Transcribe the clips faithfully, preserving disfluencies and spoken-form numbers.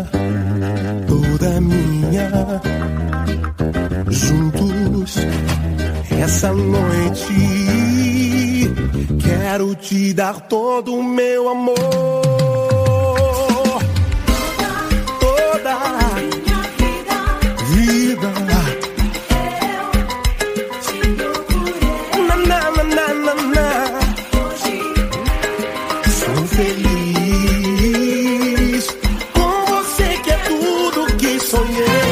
toda minha. Juntos, essa noite, quero te dar todo o meu amor. Toda minha vida, vida. Eu te procurei. Na, na, na, na, na, na. Hoje sou feliz com você, que é tudo que sonhei.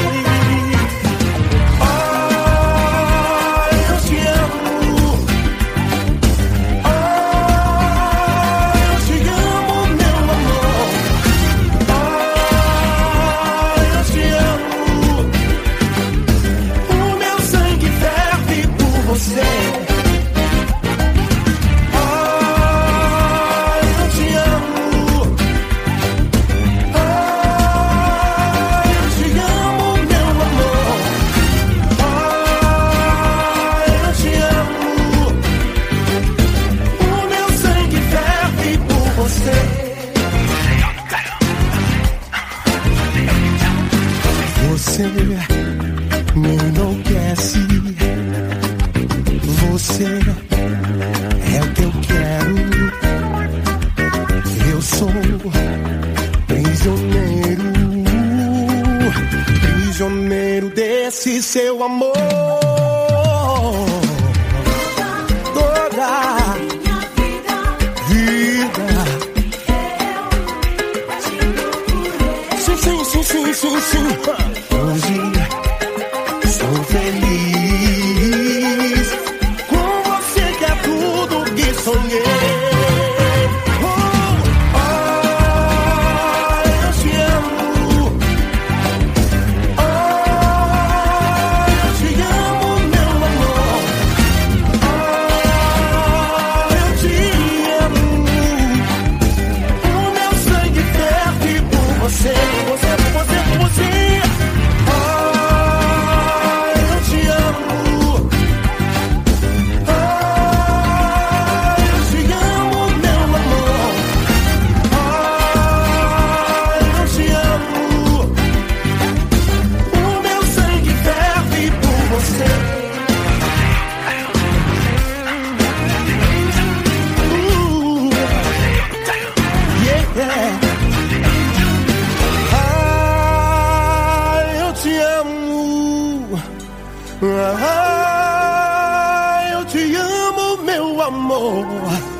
Você me enlouquece. Você é o que eu quero. Eu sou prisioneiro, prisioneiro desse seu amor. Toda minha vida, vida. Sim, sim, sim, sim, sim, sim. Hoje sou feliz com você, que é tudo que sonhei. Oh, oh, eu te amo. Oh, eu te amo, meu amor. Oh, eu te amo. O meu sangue ferve por você, você, você, você. Ah, eu te amo, meu amor.